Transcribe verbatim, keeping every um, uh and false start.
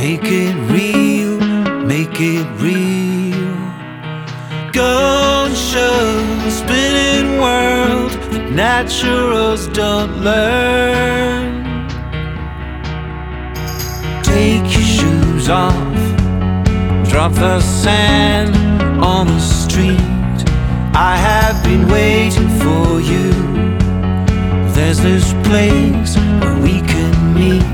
Make it real, make it real. Go and show the spinning world that naturals don't learn. Take your shoes off, drop the sand on the street. I have been waiting for you. There's this place where we can meet.